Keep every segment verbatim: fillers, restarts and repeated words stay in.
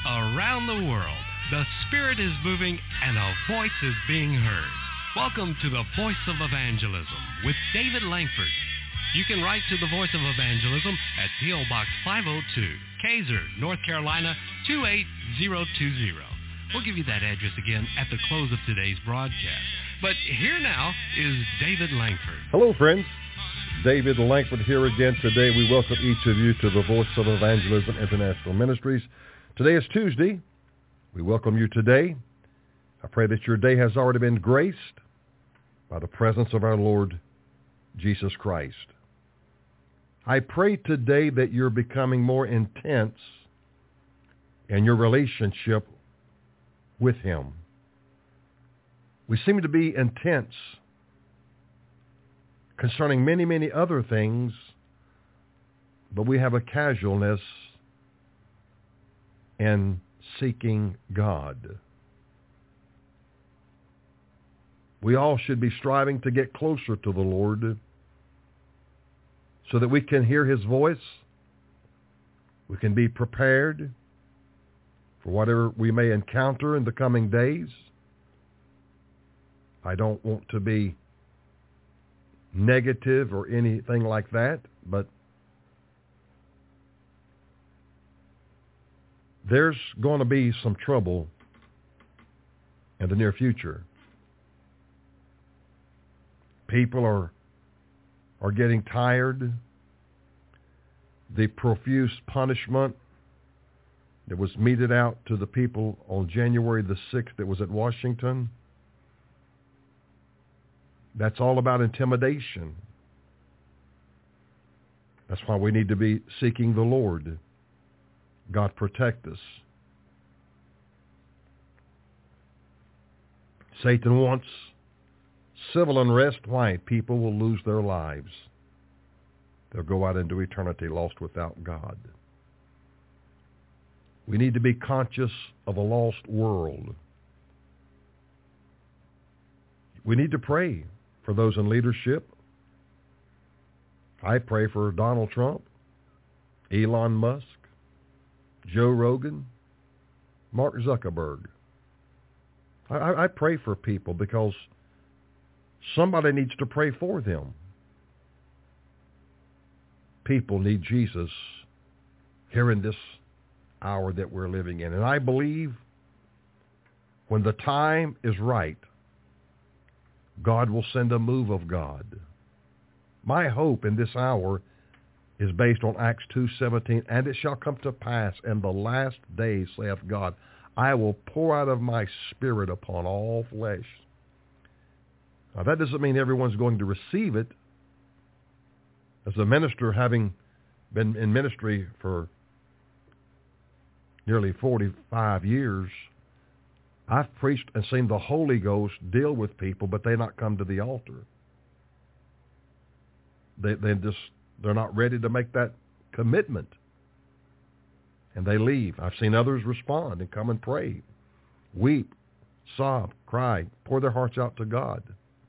Around the world, the Spirit is moving and a voice is being heard. Welcome to the Voice of Evangelism with David Langford. You can write to the Voice of Evangelism at P O. Box five oh two, Kaiser, North Carolina, two eight zero two zero. We'll give you that address again at the close of today's broadcast. But here now is David Langford. Hello, friends. David Langford here again today. We welcome each of you to the Voice of Evangelism International Ministries. Today is Tuesday. We welcome you today. I pray that your day has already been graced by the presence of our Lord Jesus Christ. I pray today that you're becoming more intense in your relationship with Him. We seem to be intense concerning many, many other things, but we have a casualness in seeking God. We all should be striving to get closer to the Lord so that we can hear His voice. We can be prepared for whatever we may encounter in the coming days. I don't want to be negative or anything like that, but there's going to be some trouble in the near future. People are are getting tired. The profuse punishment that was meted out to the people on January the sixth that was at Washington, that's all about intimidation. That's why we need to be seeking the Lord. God protect us. Satan wants civil unrest. Why? People will lose their lives. They'll go out into eternity lost without God. We need to be conscious of a lost world. We need to pray for those in leadership. I pray for Donald Trump, Elon Musk, Joe Rogan, Mark Zuckerberg. I, I pray for people because somebody needs to pray for them. People need Jesus here in this hour that we're living in. And I believe when the time is right, God will send a move of God. My hope in this hour is based on Acts two seventeen, and it shall come to pass in the last days, saith God, I will pour out of my Spirit upon all flesh. Now that doesn't mean everyone's going to receive it. As a minister, having been in ministry for nearly forty-five years, I've preached and seen the Holy Ghost deal with people, but they not come to the altar. They they just they're not ready to make that commitment, and they leave. I've seen others respond and come and pray, weep, sob, cry, pour their hearts out to God.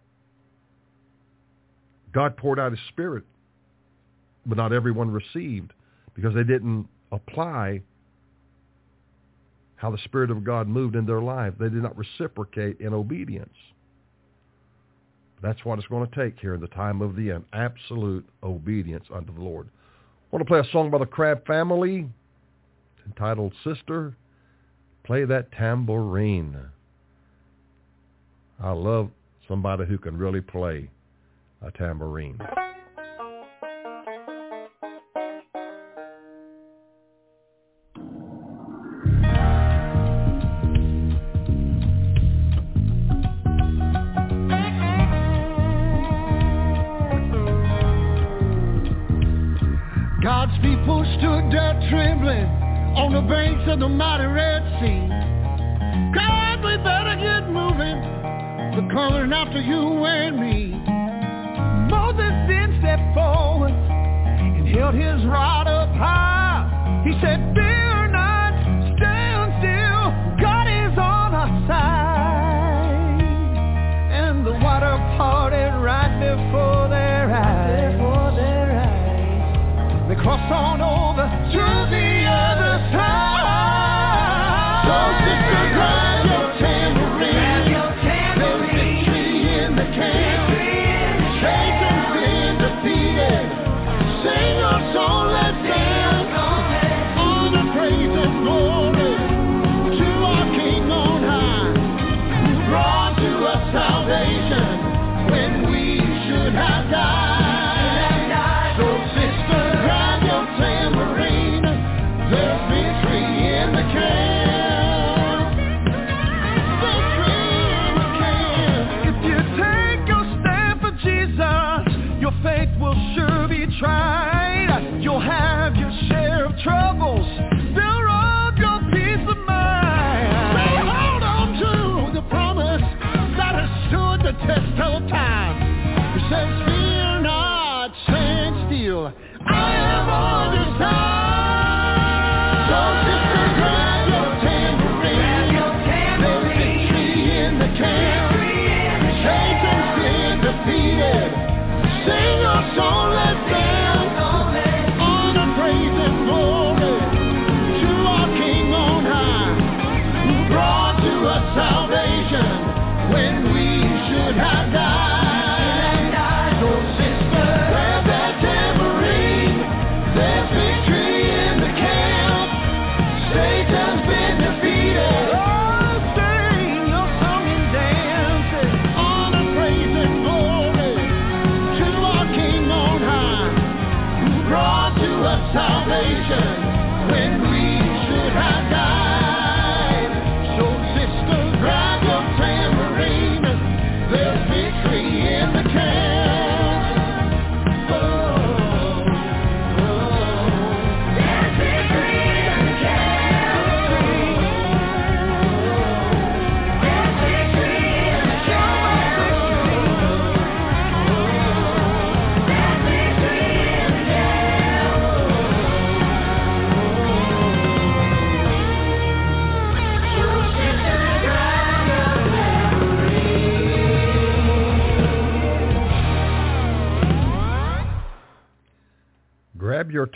God poured out His Spirit, but not everyone received because they didn't apply how the Spirit of God moved in their life. They did not reciprocate in obedience. That's what it's going to take here in the time of the end. Absolute obedience unto the Lord. I want to play a song by the Crabb Family entitled Sister, Play That Tambourine. I love somebody who can really play a tambourine. God's people stood there trembling on the banks of the mighty Red Sea. God, we better get moving. They're coming after you and me. Moses then stepped forward and held his rod up high. He said, fear not, stand still. God is on our side. And the water parted right before their eyes. Before their eyes. They crossed on over to the other side.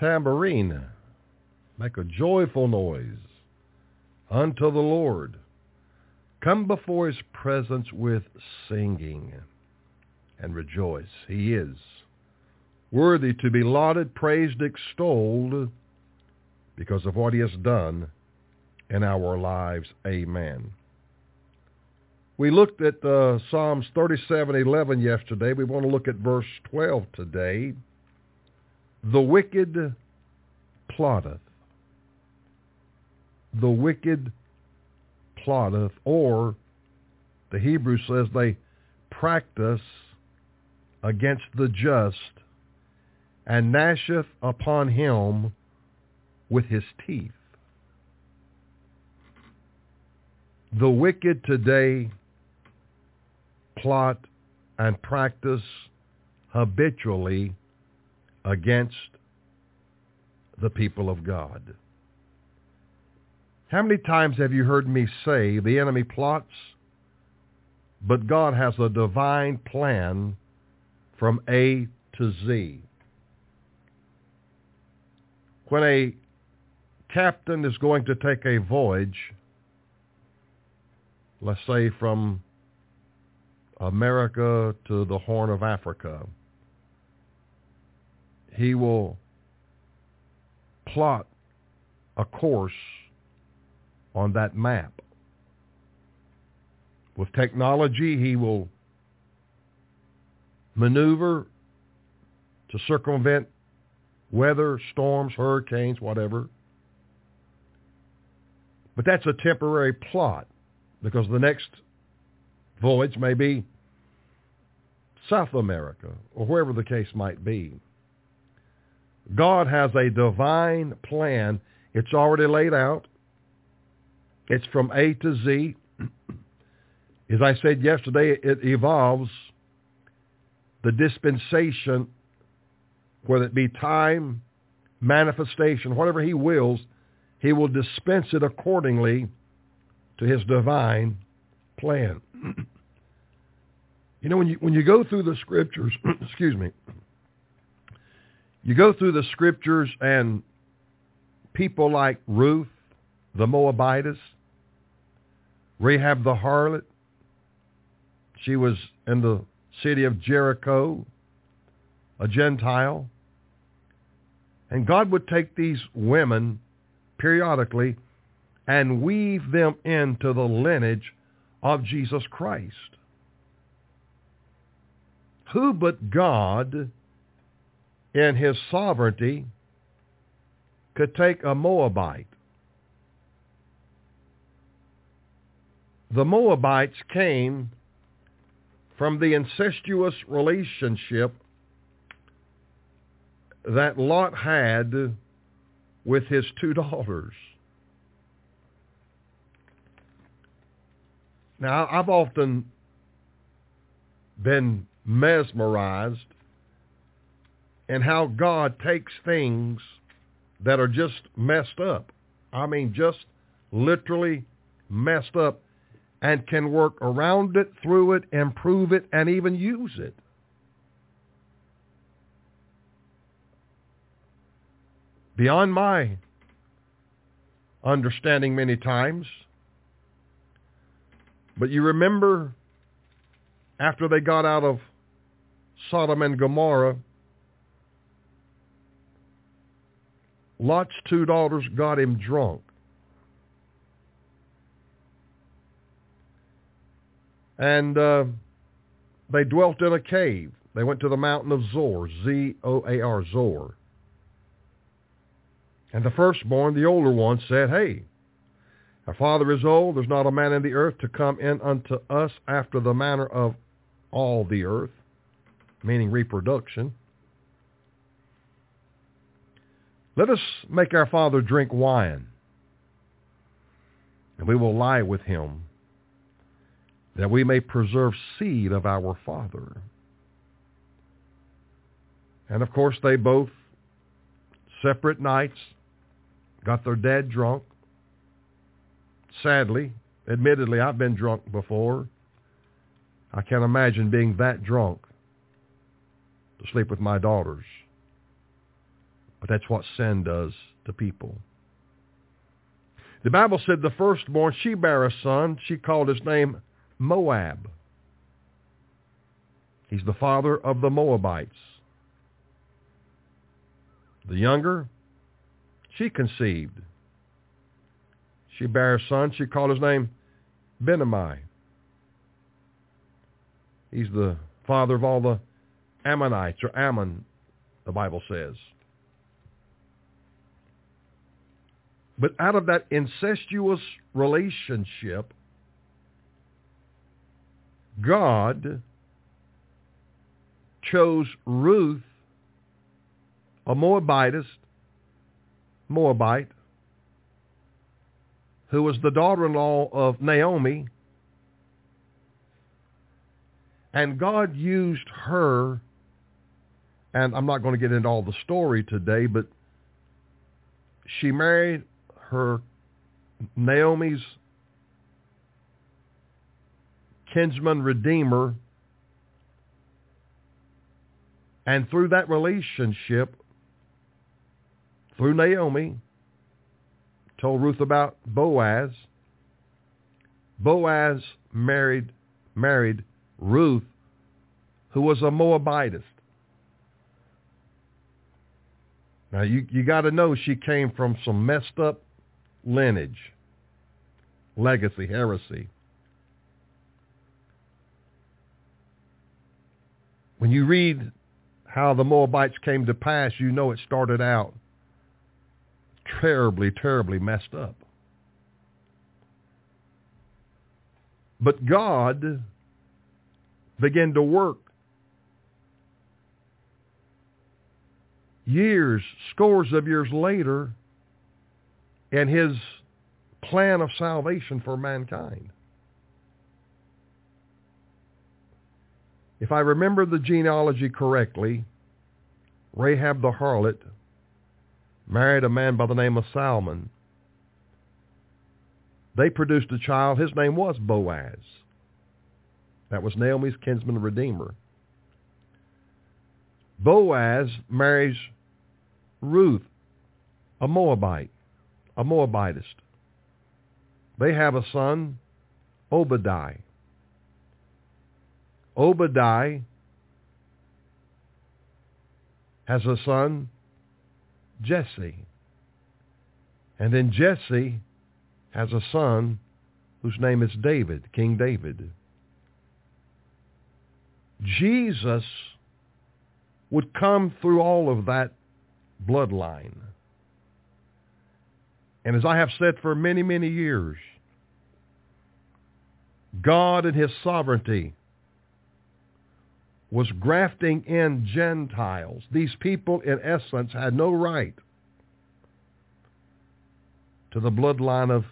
tambourine. Make a joyful noise unto the Lord. Come before his presence with singing and rejoice. He is worthy to be lauded, praised, extolled because of what he has done in our lives. Amen. We looked at uh, Psalms thirty-seven eleven yesterday. We want to look at verse twelve today. The wicked plotteth. The wicked plotteth, or the Hebrew says they practice against the just, and gnasheth upon him with his teeth. The wicked today plot and practice habitually against the people of God. How many times have you heard me say the enemy plots, but God has a divine plan from A to Z? When a captain is going to take a voyage, let's say from America to the Horn of Africa, he will plot a course on that map. With technology, he will maneuver to circumvent weather, storms, hurricanes, whatever. But that's a temporary plot, because the next voyage may be South America or wherever the case might be. God has a divine plan. It's already laid out. It's from A to Z. As I said yesterday, it evolves the dispensation, whether it be time, manifestation, whatever he wills, he will dispense it accordingly to his divine plan. You know, when you when you go through the scriptures, excuse me, you go through the scriptures and people like Ruth, the Moabitess, Rahab the harlot, she was in the city of Jericho, a Gentile, and God would take these women periodically and weave them into the lineage of Jesus Christ. Who but God, in his sovereignty, could take a Moabite? The Moabites came from the incestuous relationship that Lot had with his two daughters. Now, I've often been mesmerized in how God takes things that are just messed up. I mean, just literally messed up, and can work around it, through it, improve it, and even use it. Beyond my understanding many times. But you remember, after they got out of Sodom and Gomorrah, Lot's two daughters got him drunk. And uh, they dwelt in a cave. They went to the mountain of Zor, Z O A R, Zor. And the firstborn, the older one, said, "Hey, our father is old. There's not a man in the earth to come in unto us after the manner of all the earth," meaning reproduction. "Let us make our father drink wine, and we will lie with him, that we may preserve seed of our father." And of course, they both, separate nights, got their dad drunk. Sadly, admittedly, I've been drunk before. I can't imagine being that drunk to sleep with my daughters. But that's what sin does to people. The Bible said the firstborn, she bare a son. She called his name Moab. He's the father of the Moabites. The younger, she conceived. She bare a son. She called his name Ben-ammi. He's the father of all the Ammonites, or Ammon, the Bible says. But out of that incestuous relationship, God chose Ruth, a Moabitess, Moabite, who was the daughter-in-law of Naomi, and God used her, and I'm not going to get into all the story today, but she married her, Naomi's kinsman redeemer, and through that relationship, through Naomi, told Ruth about Boaz. Boaz married married Ruth, who was a Moabitess. Now, you, you got to know she came from some messed up lineage, legacy, heresy. When you read how the Moabites came to pass, you know it started out terribly, terribly messed up. But God began to work years, scores of years later, in his plan of salvation for mankind. If I remember the genealogy correctly, Rahab the harlot married a man by the name of Salmon. They produced a child. His name was Boaz. That was Naomi's kinsman redeemer. Boaz marries Ruth, a Moabite, a Moabitess. They have a son, Obadiah. Obadiah has a son, Jesse. And then Jesse has a son whose name is David, King David. Jesus would come through all of that bloodline. And as I have said for many, many years, God in his sovereignty was grafting in Gentiles. These people, in essence, had no right to the bloodline of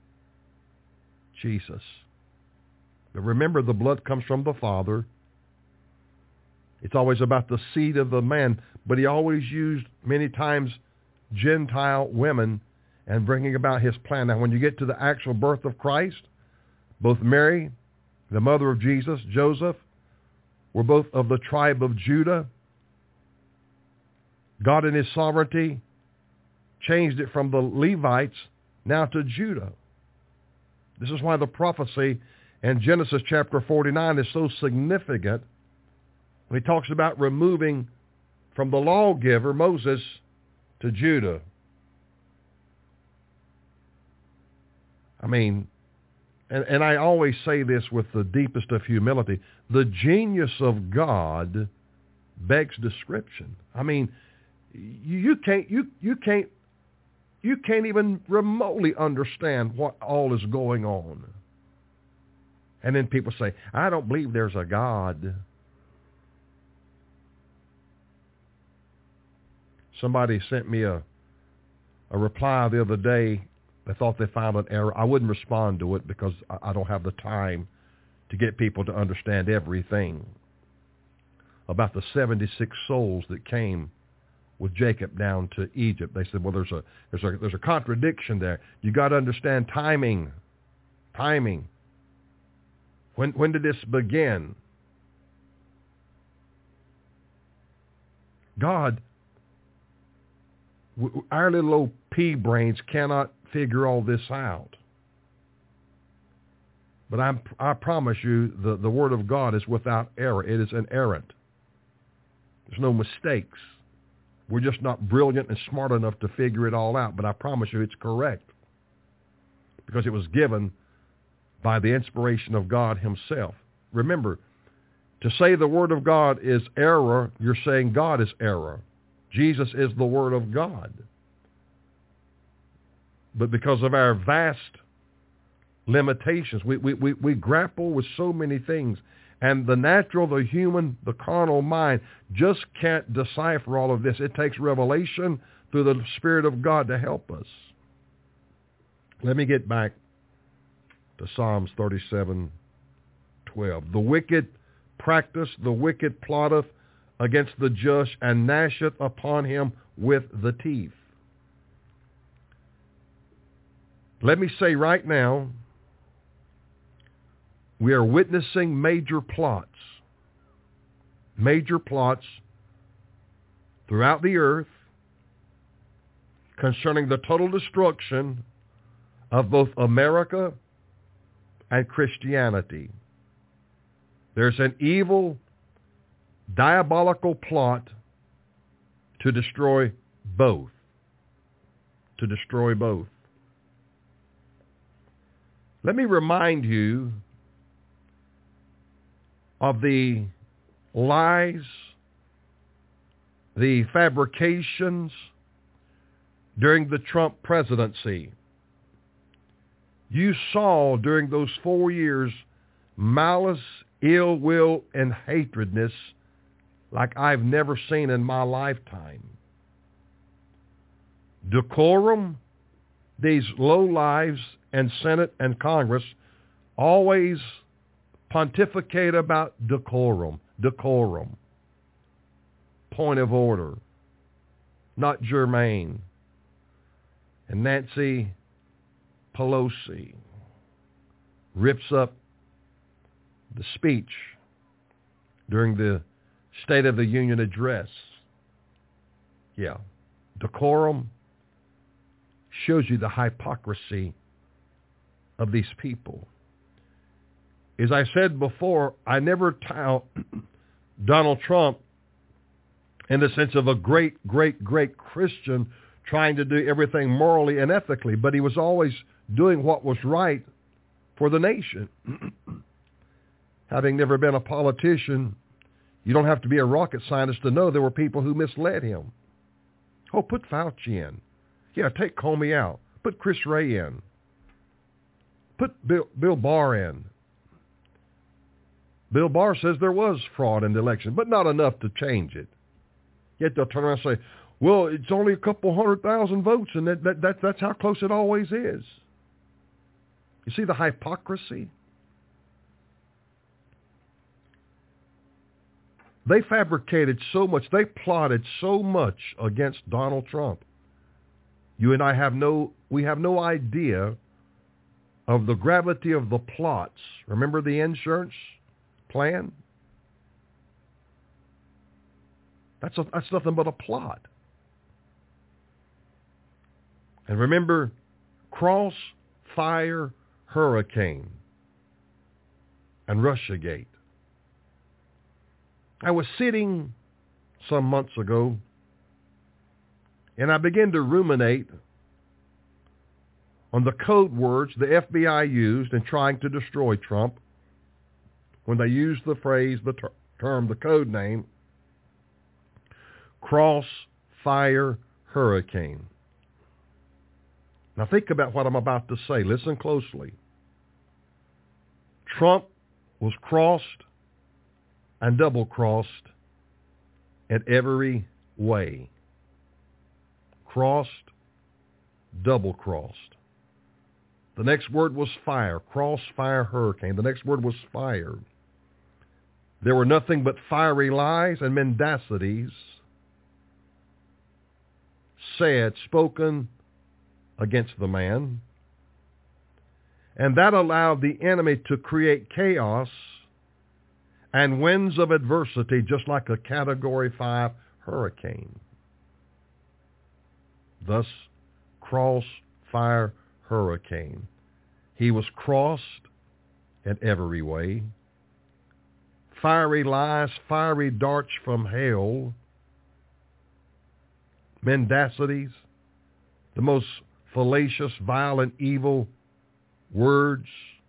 Jesus. But remember, the blood comes from the Father. It's always about the seed of the man, but he always used many times Gentile women and bringing about his plan. Now, when you get to the actual birth of Christ, both Mary, the mother of Jesus, Joseph, were both of the tribe of Judah. God in his sovereignty changed it from the Levites now to Judah. This is why the prophecy in Genesis chapter forty-nine is so significant when he talks about removing from the lawgiver, Moses, to Judah. I mean, and, and I always say this with the deepest of humility, the genius of God begs description. I mean, you, you can't you you can't you can't even remotely understand what all is going on. And then people say, I don't believe there's a God. Somebody sent me a a reply the other day. They thought they found an error. I wouldn't respond to it because I don't have the time to get people to understand everything about the seventy-six souls that came with Jacob down to Egypt. They said, well, there's a there's a there's a contradiction there. You got to understand timing. Timing. When when did this begin? God our little old pea brains cannot figure all this out. But I'm, I promise you, the, the Word of God is without error. It is inerrant. There's no mistakes. We're just not brilliant and smart enough to figure it all out. But I promise you it's correct, because it was given by the inspiration of God himself. Remember, to say the Word of God is error, you're saying God is error. Jesus is the Word of God. But because of our vast limitations, we, we, we, we grapple with so many things. And the natural, the human, the carnal mind just can't decipher all of this. It takes revelation through the Spirit of God to help us. Let me get back to Psalms thirty-seven twelve. The wicked practice, the wicked plotteth against the just, and gnasheth upon him with the teeth. Let me say right now, we are witnessing major plots, major plots throughout the earth concerning the total destruction of both America and Christianity. There's an evil, diabolical plot to destroy both, to destroy both. Let me remind you of the lies, the fabrications during the Trump presidency. You saw during those four years malice, ill will, and hatredness like I've never seen in my lifetime. Decorum, these low lives in Senate and Congress always pontificate about decorum, decorum, point of order, not germane. And Nancy Pelosi rips up the speech during the State of the Union address. Yeah, decorum shows you the hypocrisy of these people. As I said before, I never tout Donald Trump in the sense of a great, great, great Christian trying to do everything morally and ethically, but he was always doing what was right for the nation. Having never been a politician, you don't have to be a rocket scientist to know there were people who misled him. Oh, put Fauci in. Yeah, take Comey out. Put Chris Wray in. Put Bill, Bill Barr in. Bill Barr says there was fraud in the election, but not enough to change it. Yet they'll turn around and say, well, it's only a couple hundred thousand votes, and that, that, that, that's how close it always is. You see the hypocrisy? They fabricated so much, they plotted so much against Donald Trump. You and I have no, we have no idea of the gravity of the plots. Remember the insurance plan? That's a, that's nothing but a plot. And remember, Crossfire Hurricane and Russiagate. I was sitting some months ago, and I began to ruminate on the code words the F B I used in trying to destroy Trump when they used the phrase, the ter- term, the code name, Crossfire Hurricane. Now think about what I'm about to say. Listen closely. Trump was crossed and double-crossed in every way. Crossed, double-crossed. The next word was fire. Crossfire Hurricane. The next word was fire. There were nothing but fiery lies and mendacities said, spoken against the man. And that allowed the enemy to create chaos and winds of adversity, just like a Category five hurricane. thus cross-fire hurricane. He was crossed in every way. Fiery lies, fiery darts from hell, mendacities, the most fallacious, vile, and evil words,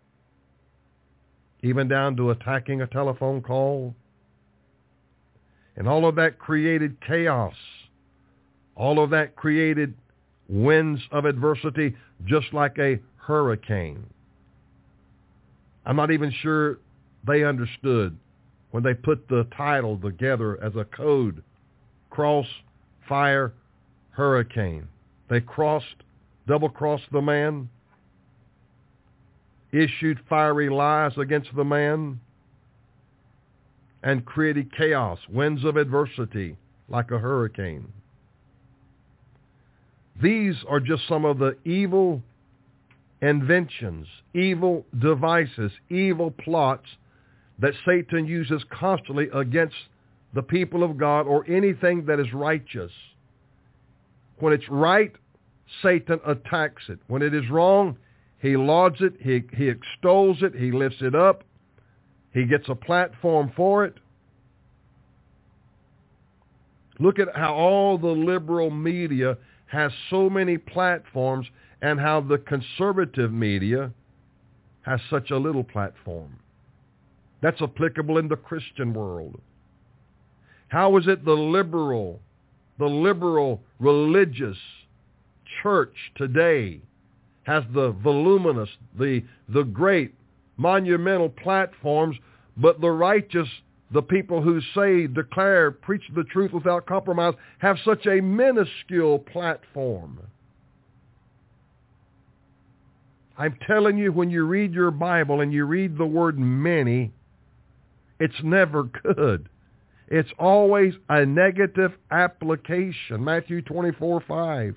even down to attacking a telephone call. And all of that created chaos. All of that created winds of adversity, just like a hurricane. I'm not even sure they understood when they put the title together as a code, Cross-Fire Hurricane. They crossed, double-crossed the man, issued fiery lies against the man, and created chaos, winds of adversity, like a hurricane. These are just some of the evil inventions, evil devices, evil plots that Satan uses constantly against the people of God or anything that is righteous. When it's right, Satan attacks it. When it is wrong, he lauds it, he, he extols it, he lifts it up, he gets a platform for it. Look at how all the liberal media has so many platforms and how the conservative media has such a little platform. That's applicable in the Christian world. How is it the liberal, the liberal religious church today has the voluminous, the, the great, monumental platforms, but the righteous, the people who say, declare, preach the truth without compromise, have such a minuscule platform? I'm telling you, when you read your Bible and you read the word many, it's never good. It's always a negative application. Matthew twenty-four five.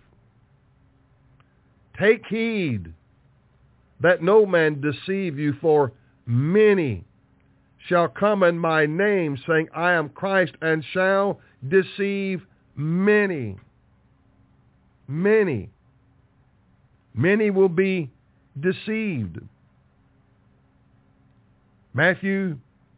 Take heed that no man deceive you, for many shall come in my name, saying, I am Christ, and shall deceive many. Many. Many will be deceived. Matthew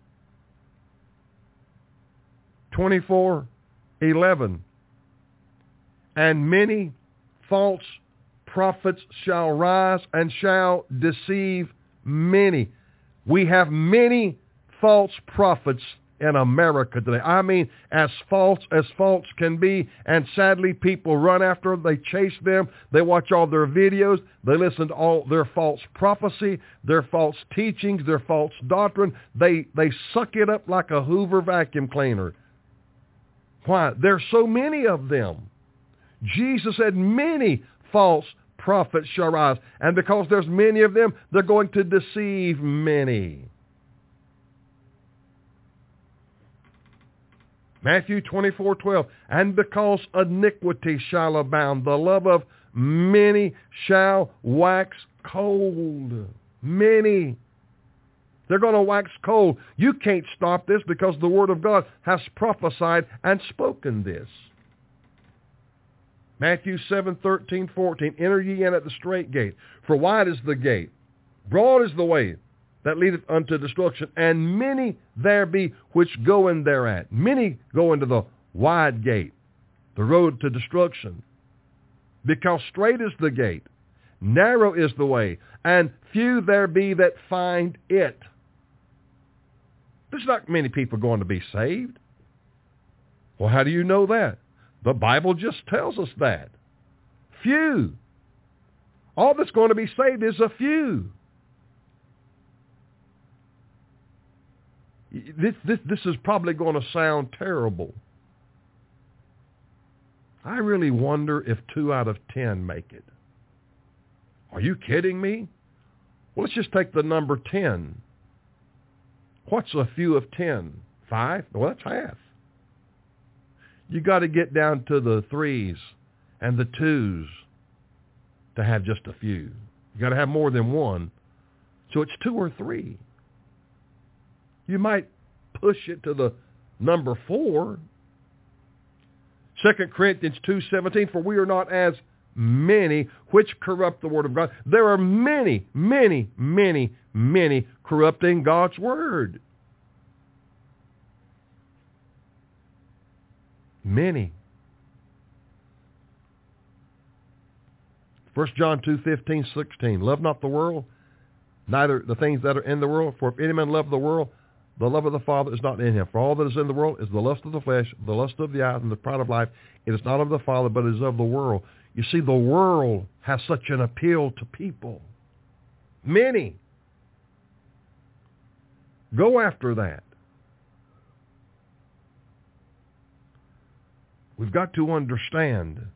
twenty-four eleven. And many false prophets shall rise and shall deceive many. We have many false prophets in America today. I mean, as false as false can be, and sadly people run after them, they chase them, they watch all their videos, they listen to all their false prophecy, their false teachings, their false doctrine. They, they suck it up like a Hoover vacuum cleaner. Why? There's so many of them. Jesus said many false prophets shall rise, and because there's many of them, they're going to deceive many. Matthew twenty-four twelve, and because iniquity shall abound, the love of many shall wax cold. Many. They're going to wax cold. You can't stop this because the Word of God has prophesied and spoken this. Matthew seven thirteen fourteen, enter ye in at the strait gate, for wide is the gate, broad is the way that leadeth unto destruction, and many there be which go in thereat. Many go into the wide gate, the road to destruction. Because straight is the gate, narrow is the way, and few there be that find it. There's not many people going to be saved. Well, how do you know that? The Bible just tells us that. Few. All that's going to be saved is a few. This, this, this is probably going to sound terrible. I really wonder if two out of ten make it. Are you kidding me? Well, let's just take the number ten. What's a few of ten? Five? Well, that's half. You got to get down to the threes and the twos to have just a few. You got to have more than one. So it's two or three. You might push it to the number four. Second Corinthians two seventeen, for we are not as many which corrupt the word of God. There are many, many, many, many corrupting God's word. Many. First John two fifteen, sixteen, love not the world, neither the things that are in the world. For if any man love the world, the love of the Father is not in him. For all that is in the world is the lust of the flesh, the lust of the eyes, and the pride of life. It is not of the Father, but it is of the world. You see, the world has such an appeal to people. Many. Go after that. We've got to understand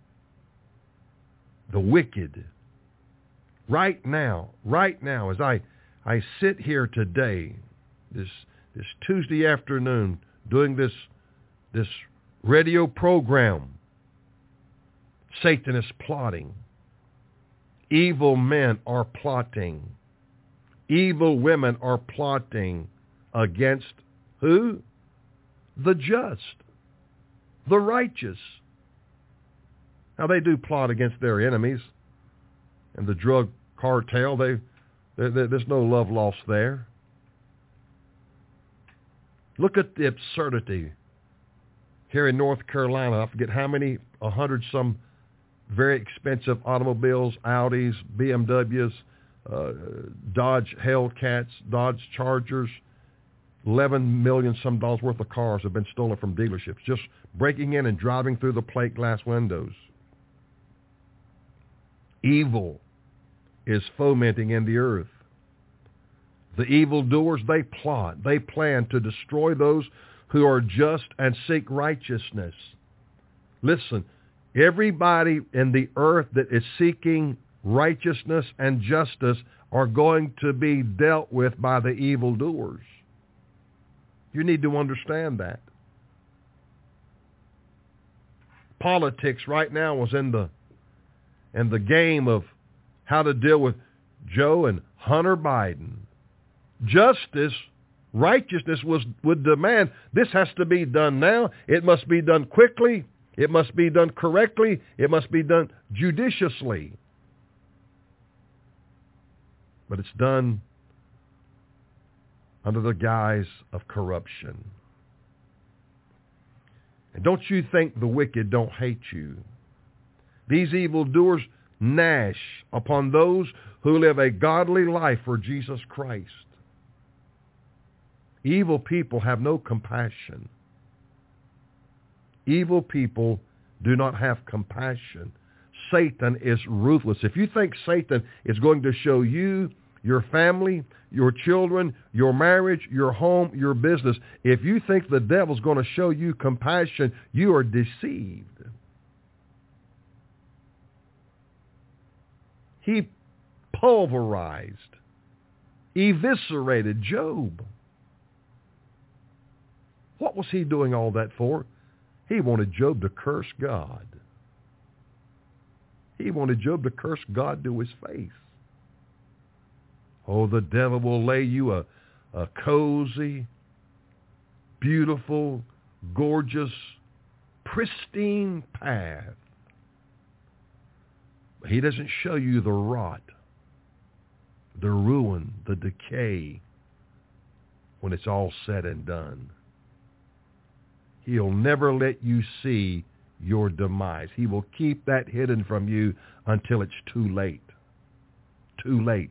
the wicked. Right now, right now, as I, I sit here today, this this Tuesday afternoon, doing this this radio program, Satan is plotting. Evil men are plotting. Evil women are plotting against who? The just, the righteous. Now, they do plot against their enemies. And the drug cartel, they, they, they there's no love lost there. Look at the absurdity here in North Carolina. I forget how many, a hundred some very expensive automobiles, Audis, B M Ws, uh, Dodge Hellcats, Dodge Chargers, eleven million some dollars worth of cars have been stolen from dealerships, just breaking in and driving through the plate glass windows. Evil is fomenting in the earth. The evildoers, they plot, they plan to destroy those who are just and seek righteousness. Listen, everybody in the earth that is seeking righteousness and justice are going to be dealt with by the evildoers. You need to understand that. Politics right now was in the in the game of how to deal with Joe and Hunter Biden. Justice, righteousness was would demand this has to be done now. It must be done quickly. It must be done correctly. It must be done judiciously. But it's done under the guise of corruption. And don't you think the wicked don't hate you? These evildoers gnash upon those who live a godly life for Jesus Christ. Evil people have no compassion. Evil people do not have compassion. Satan is ruthless. If you think Satan is going to show you, your family, your children, your marriage, your home, your business, if you think the devil's going to show you compassion, you are deceived. He pulverized, eviscerated Job. What was he doing all that for? He wanted Job to curse God. He wanted Job to curse God to his face. Oh, the devil will lay you a, a cozy, beautiful, gorgeous, pristine path. But he doesn't show you the rot, the ruin, the decay when it's all said and done. He'll never let you see your demise. He will keep that hidden from you until it's too late. Too late.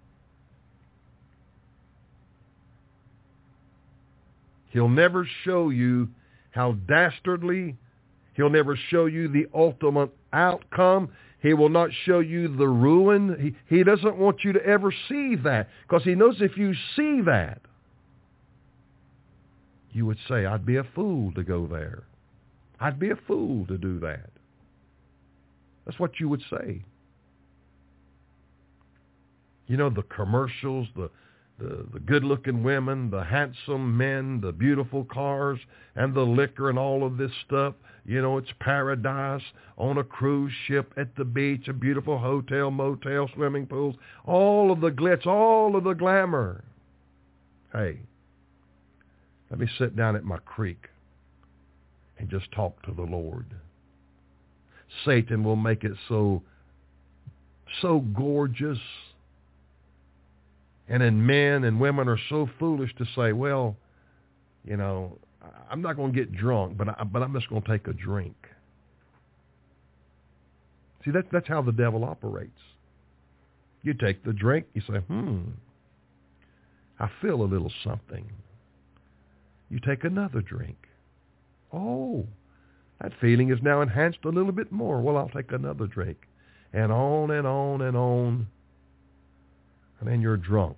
He'll never show you how dastardly. He'll never show you the ultimate outcome. He will not show you the ruin. He, he doesn't want you to ever see that, because he knows if you see that, you would say, I'd be a fool to go there. I'd be a fool to do that. That's what you would say. You know, the commercials, the The, the good-looking women, the handsome men, the beautiful cars, and the liquor and all of this stuff. You know, it's paradise on a cruise ship, at the beach, a beautiful hotel, motel, swimming pools, all of the glitz, all of the glamour. Hey, let me sit down at my creek and just talk to the Lord. Satan will make it so, so gorgeous. And then men and women are so foolish to say, well, you know, I'm not going to get drunk, but, I, but I'm just going to take a drink. See, that, that's how the devil operates. You take the drink, you say, hmm, I feel a little something. You take another drink. Oh, that feeling is now enhanced a little bit more. Well, I'll take another drink. And on and on and on. And then you're drunk.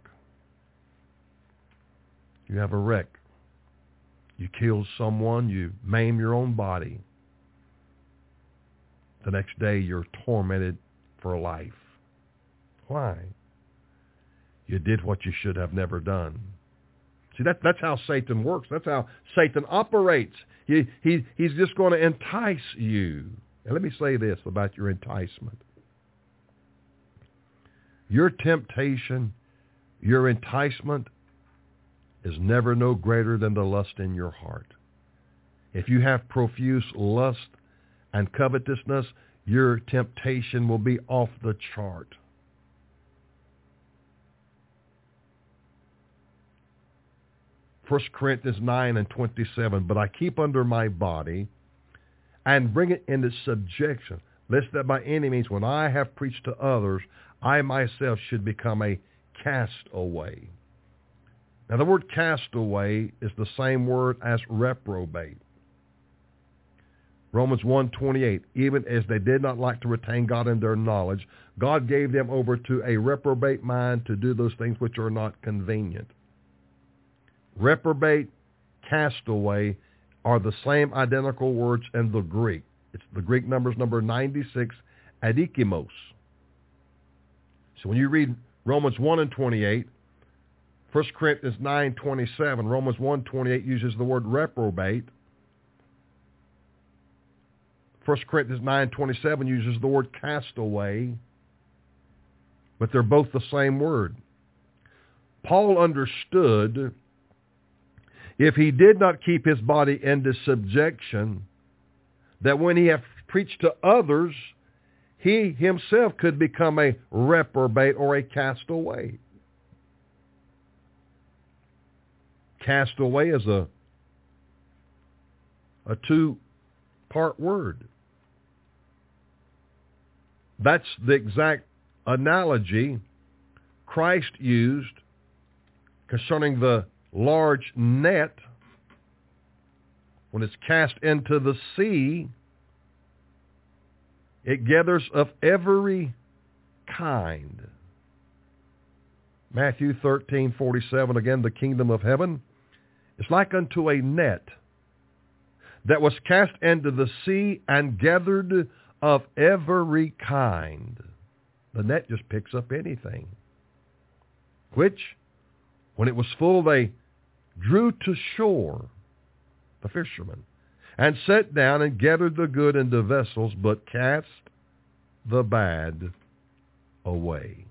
You have a wreck. You kill someone. You maim your own body. The next day you're tormented for life. Why? You did what you should have never done. See, that, that's how Satan works. That's how Satan operates. He, he, he's just going to entice you. And let me say this about your enticement. Your temptation, your enticement is never no greater than the lust in your heart. If you have profuse lust and covetousness, your temptation will be off the chart. First Corinthians nine and twenty-seven, but I keep under my body and bring it into subjection, lest that by any means, when I have preached to others, I myself should become a castaway. Now, the word castaway is the same word as reprobate. Romans one twenty-eight, even as they did not like to retain God in their knowledge, God gave them over to a reprobate mind to do those things which are not convenient. Reprobate, castaway are the same identical words in the Greek. It's the Greek numbers number ninety-six, adikimos. So when you read Romans one and twenty-eight, First Corinthians nine twenty-seven, Romans one twenty-eight uses the word reprobate. First Corinthians nine twenty-seven uses the word castaway, but they're both the same word. Paul understood if he did not keep his body into subjection, that when he had preached to others, he himself could become a reprobate or a castaway. Castaway is a, a two-part word. That's the exact analogy Christ used concerning the large net. When it's cast into the sea, it gathers of every kind. Matthew thirteen forty-seven, again, the kingdom of heaven is like unto a net that was cast into the sea and gathered of every kind. The net just picks up anything, which, when it was full, they drew to shore, the fishermen, and sat down and gathered the good into vessels, but cast the bad away.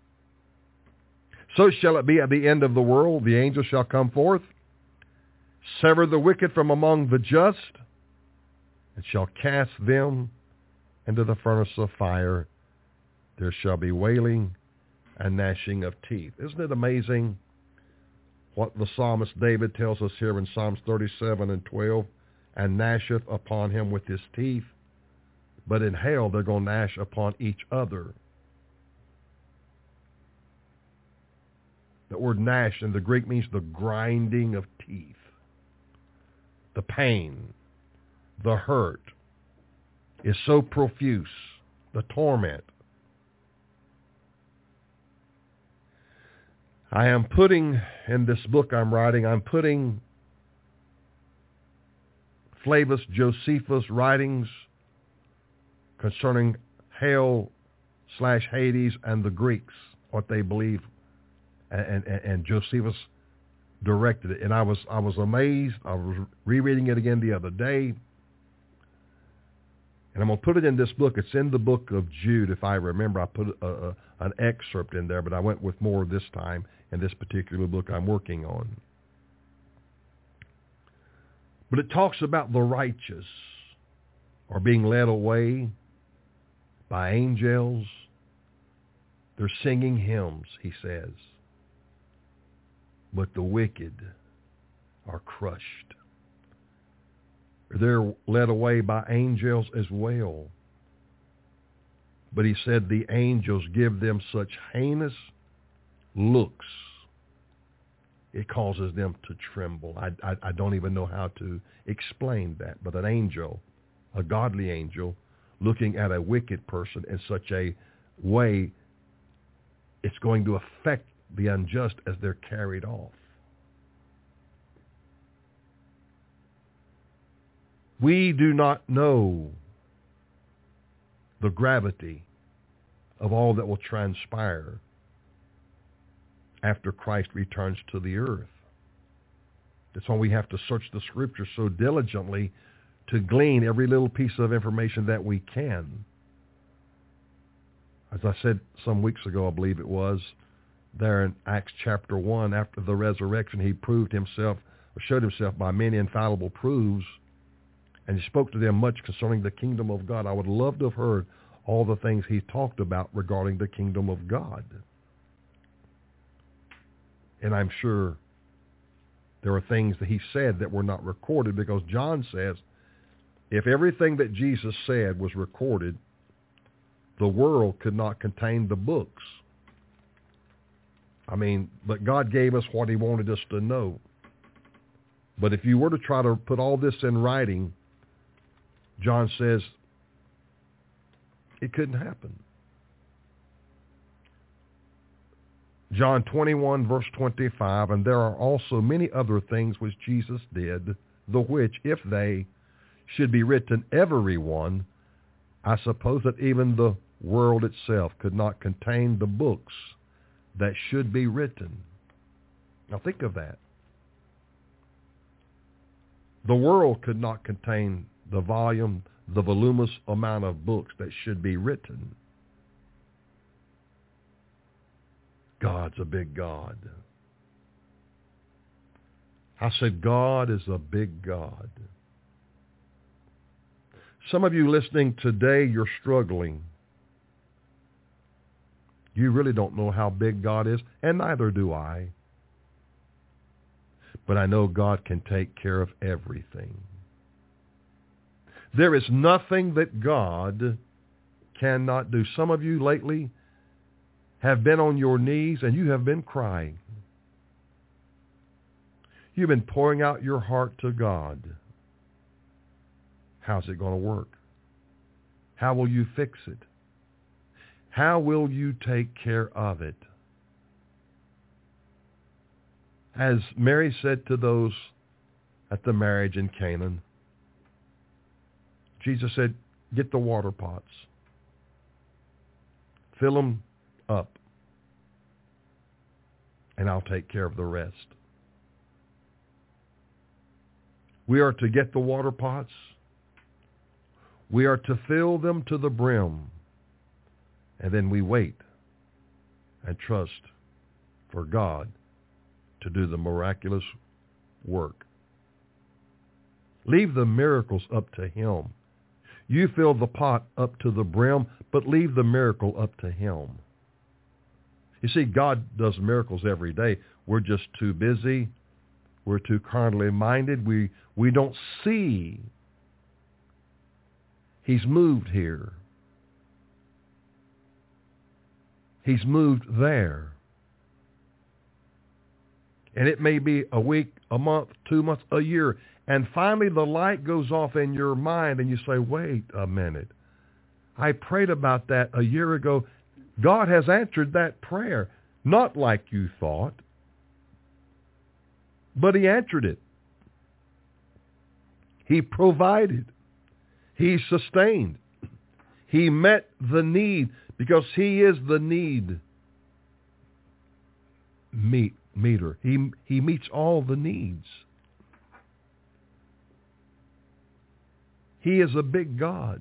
So shall it be at the end of the world. The angels shall come forth, sever the wicked from among the just, and shall cast them into the furnace of fire. There shall be wailing and gnashing of teeth. Isn't it amazing what the psalmist David tells us here in Psalms thirty-seven and twelve? And gnasheth upon him with his teeth. But in hell they're going to gnash upon each other. The word gnash in the Greek means the grinding of teeth. The pain, the hurt is so profuse, the torment. I am putting, in this book I'm writing, I'm putting Flavius Josephus' writings concerning hell slash Hades and the Greeks, what they believe, and, and, and Josephus directed it. And I was I was amazed. I was rereading it again the other day. And I'm going to put it in this book. It's in the book of Jude, if I remember. I put a, a, an excerpt in there, but I went with more this time in this particular book I'm working on. But it talks about the righteous are being led away by angels. They're singing hymns, he says. But the wicked are crushed. They're led away by angels as well. But he said the angels give them such heinous looks, it causes them to tremble. I, I, I don't even know how to explain that. But an angel, a godly angel, looking at a wicked person in such a way, it's going to affect the unjust as they're carried off. We do not know the gravity of all that will transpire after Christ returns to the earth. That's why we have to search the Scriptures so diligently to glean every little piece of information that we can. As I said some weeks ago, I believe it was, there in Acts chapter one, after the resurrection, he proved himself, or showed himself by many infallible proofs, and he spoke to them much concerning the kingdom of God. I would love to have heard all the things he talked about regarding the kingdom of God. And I'm sure there are things that he said that were not recorded, because John says if everything that Jesus said was recorded, the world could not contain the books. I mean, but God gave us what he wanted us to know. But if you were to try to put all this in writing, John says it couldn't happen. John twenty-one, verse twenty-five, and there are also many other things which Jesus did, the which, if they should be written every one, I suppose that even the world itself could not contain the books that should be written. Now think of that. The world could not contain the volume, the voluminous amount of books that should be written. God's a big God. I said, God is a big God. Some of you listening today, you're struggling. You really don't know how big God is, and neither do I. But I know God can take care of everything. There is nothing that God cannot do. Some of you lately have been on your knees and you have been crying. You've been pouring out your heart to God. How's it going to work? How will you fix it? How will you take care of it? As Mary said to those at the marriage in Canaan, Jesus said, get the water pots. Fill them up. And I'll take care of the rest. We are to get the water pots. We are to fill them to the brim. And then we wait and trust for God to do the miraculous work. Leave the miracles up to him. You fill the pot up to the brim, but leave the miracle up to him. You see, God does miracles every day. We're just too busy. We're too carnally minded. We, we don't see. He's moved here. He's moved there. And it may be a week, a month, two months, a year. And finally the light goes off in your mind and you say, wait a minute. I prayed about that a year ago. God has answered that prayer. Not like you thought, but he answered it. He provided. He sustained. He met the need because he is the need meet, meter. He, he meets all the needs. He is a big God.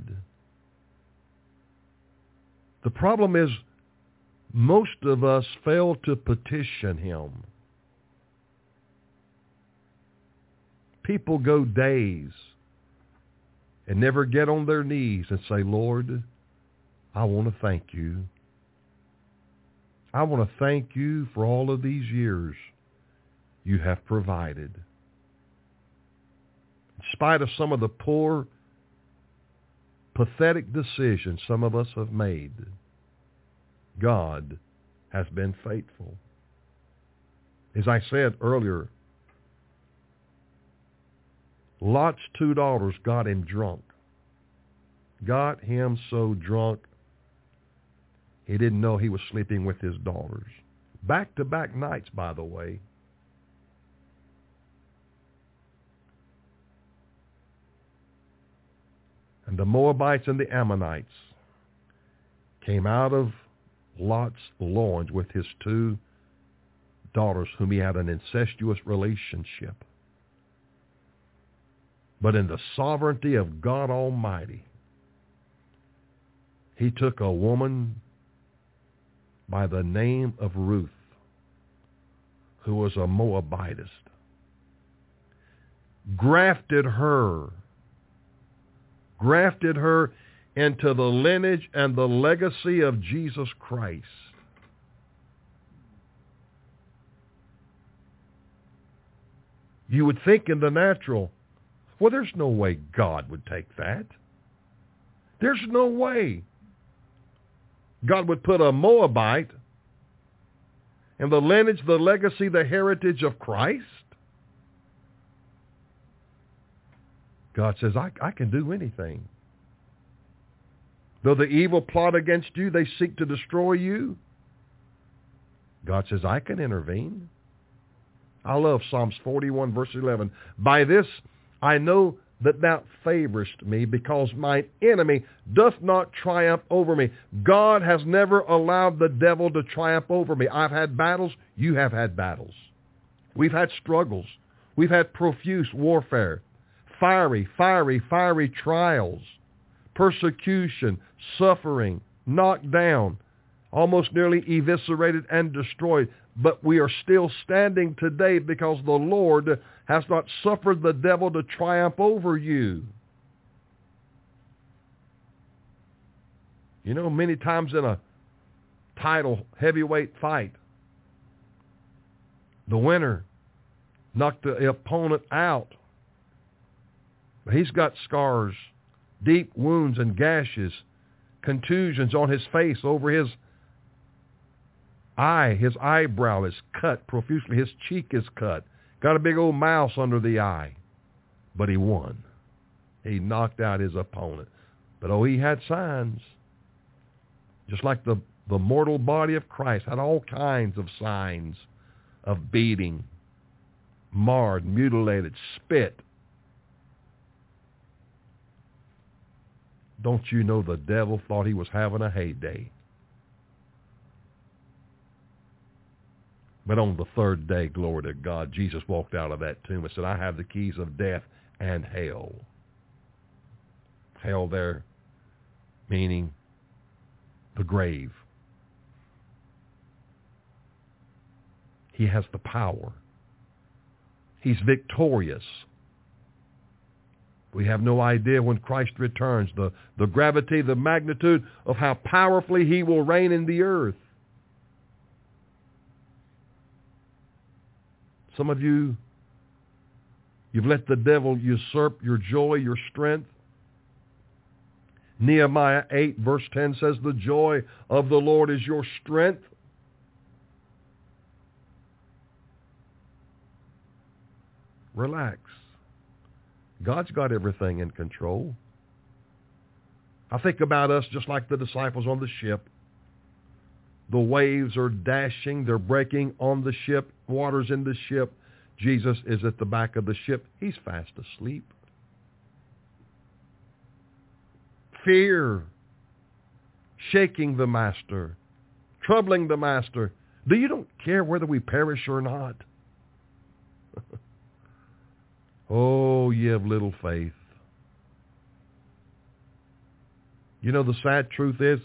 The problem is most of us fail to petition him. people go days and never get on their knees and say, Lord, I want to thank you. I want to thank you for all of these years you have provided. In spite of some of the poor, pathetic decisions some of us have made, God has been faithful. As I said earlier, Lot's two daughters got him drunk. Got him so drunk, he didn't know he was sleeping with his daughters. Back-to-back nights, by the way. And the Moabites and the Ammonites came out of Lot's loins with his two daughters whom he had an incestuous relationship. But in the sovereignty of God Almighty, he took a woman by the name of Ruth, who was a Moabitess, grafted her, grafted her into the lineage and the legacy of Jesus Christ. You would think in the natural, well, there's no way God would take that. There's no way God would put a Moabite in the lineage, the legacy, the heritage of Christ. God says, I, I can do anything. Though the evil plot against you, they seek to destroy you. God says, I can intervene. I love Psalms forty-one, verse eleven. By this I know that thou favorest me, because mine enemy doth not triumph over me. God has never allowed the devil to triumph over me. I've had battles. You have had battles. We've had struggles. We've had profuse warfare. Fiery, fiery, fiery trials. Persecution, suffering, knocked down, almost nearly eviscerated and destroyed. But we are still standing today because the Lord has not suffered the devil to triumph over you. You know, many times in a title heavyweight fight, the winner knocked the opponent out. He's got scars, deep wounds and gashes, contusions on his face, over his eye. His eyebrow is cut profusely. His cheek is cut. Got a big old mouse under the eye. But he won. He knocked out his opponent. But oh, he had signs. Just like the, the mortal body of Christ had all kinds of signs of beating, marred, mutilated, spit. Don't you know the devil thought he was having a heyday? But on the third day, glory to God, Jesus walked out of that tomb and said, I have the keys of death and hell. Hell there meaning the grave. He has the power. He's victorious. We have no idea when Christ returns, the, the gravity, the magnitude of how powerfully he will reign in the earth. Some of you, you've let the devil usurp your joy, your strength. Nehemiah eight verse ten says, the joy of the Lord is your strength. Relax. God's got everything in control. I think about us just like the disciples on the ship. The waves are dashing. They're breaking on the ship. Water's in the ship. Jesus is at the back of the ship. He's fast asleep. Fear shaking the master, troubling the master. Do you don't care whether we perish or not? Oh, ye of little faith. You know, the sad truth is,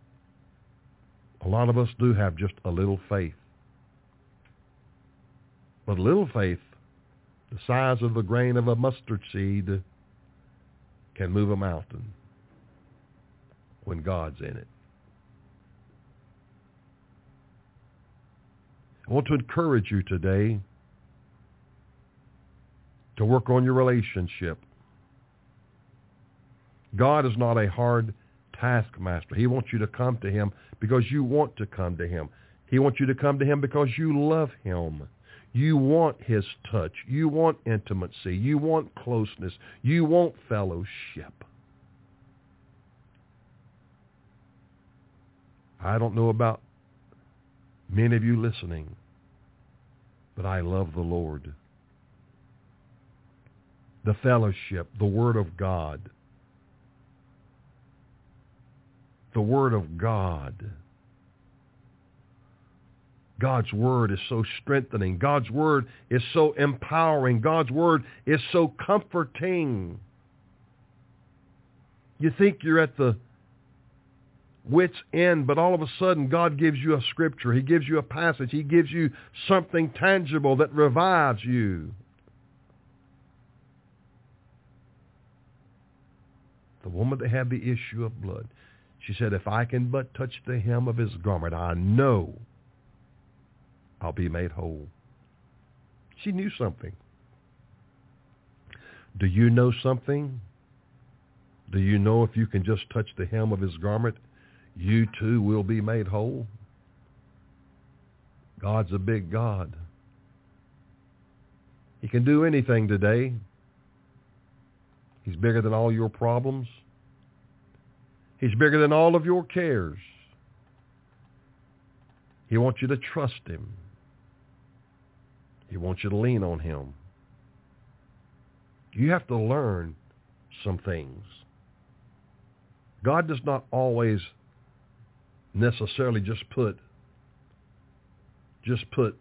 a lot of us do have just a little faith. But little faith the size of the grain of a mustard seed, can move a mountain when God's in it. I want to encourage you today to work on your relationship. God is not a hard taskmaster. He wants you to come to him because you want to come to him. He wants you to come to him because you love him. You want his touch. You want intimacy. You want closeness. You want fellowship. I don't know about many of you listening, but I love the Lord. The fellowship, the Word of God. The Word of God. God's Word is so strengthening. God's Word is so empowering. God's Word is so comforting. You think you're at the wit's end, but all of a sudden God gives you a scripture. He gives you a passage. He gives you something tangible that revives you. The woman that had the issue of blood, she said, if I can but touch the hem of his garment, I know I'll be made whole. She knew something. Do you know something? Do you know if you can just touch the hem of his garment, you too will be made whole? God's a big God. He can do anything today. He's bigger than all your problems. He's bigger than all of your cares. He wants you to trust him. He wants you to lean on him. You have to learn some things. God does not always necessarily just put just put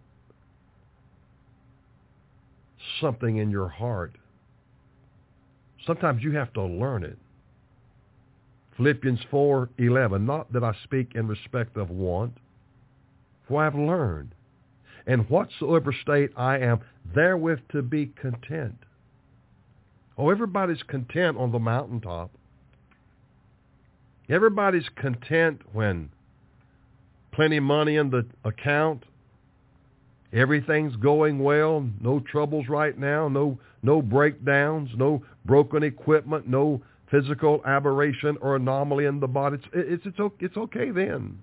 something in your heart. Sometimes you have to learn it. Philippians four eleven, not that I speak in respect of want, for I have learned, and whatsoever state I am, therewith to be content. Oh, everybody's content on the mountaintop. Everybody's content when plenty of money in the account. Everything's going well. No troubles right now. No, no breakdowns. No broken equipment. No physical aberration or anomaly in the body. It's, it's, it's, it's okay then.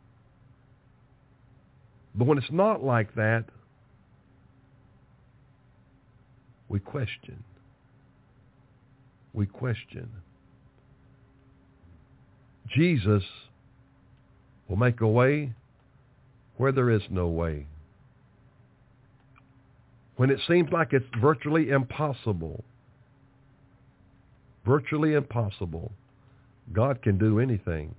But when it's not like that, we question. We question. Jesus will make a way where there is no way. When it seems like it's virtually impossible, virtually impossible, God can do anything.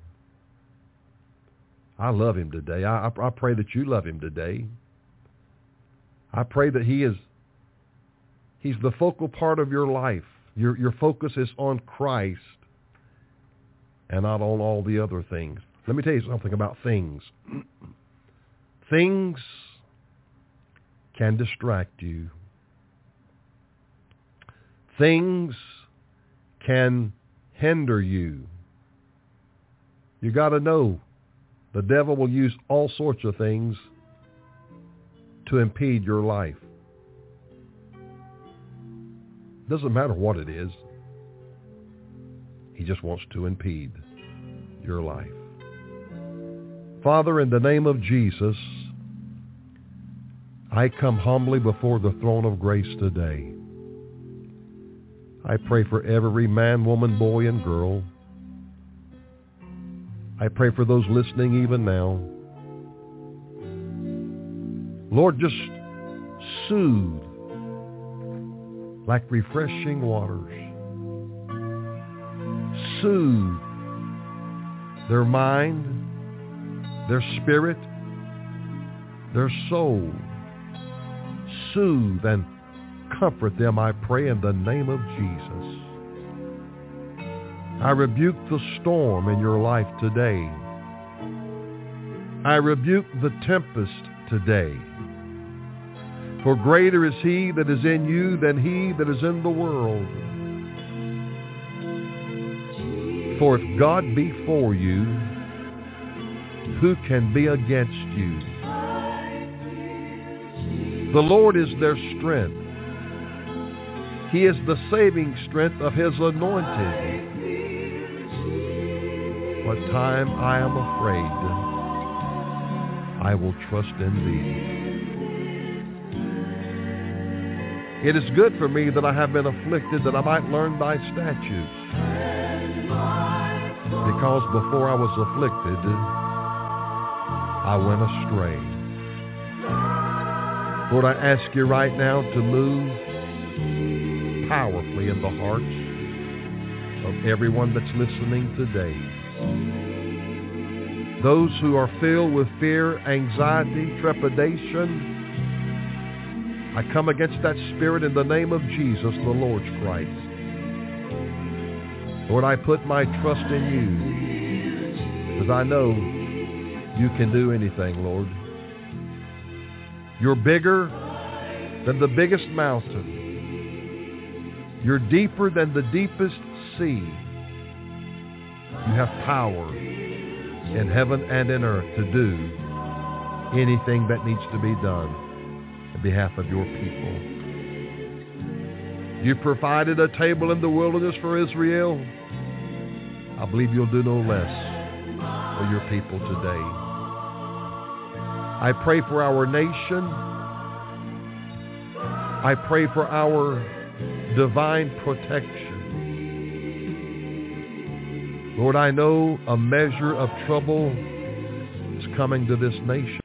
I love him today. I, I pray that you love him today. I pray that he is, he's the focal part of your life. Your, your focus is on Christ and not on all the other things. Let me tell you something about things. Things can distract you. Things can hinder you. You got to know the devil will use all sorts of things to impede your life. Doesn't matter what it is. He just wants to impede your life. Father, in the name of Jesus, I come humbly before the throne of grace today. I pray for every man, woman, boy, and girl. I pray for those listening even now. Lord, just soothe like refreshing waters. Soothe their mind, their spirit, their soul. Soothe and comfort them, I pray, in the name of Jesus. I rebuke the storm in your life today. I rebuke the tempest today. For greater is he that is in you than he that is in the world. For if God be for you, who can be against you? The Lord is their strength. He is the saving strength of his anointed. What time I am afraid, I will trust in thee. It is good for me that I have been afflicted, that I might learn thy statutes. Because before I was afflicted, I went astray. Lord, I ask you right now to move powerfully in the hearts of everyone that's listening today. Those who are filled with fear, anxiety, trepidation, I come against that spirit in the name of Jesus, the Lord Christ. Lord, I put my trust in you because I know you can do anything, Lord. You're bigger than the biggest mountain. You're deeper than the deepest sea. You have power in heaven and in earth to do anything that needs to be done on behalf of your people. You provided a table in the wilderness for Israel. I believe you'll do no less for your people today. I pray for our nation. I pray for our divine protection. Lord, I know a measure of trouble is coming to this nation.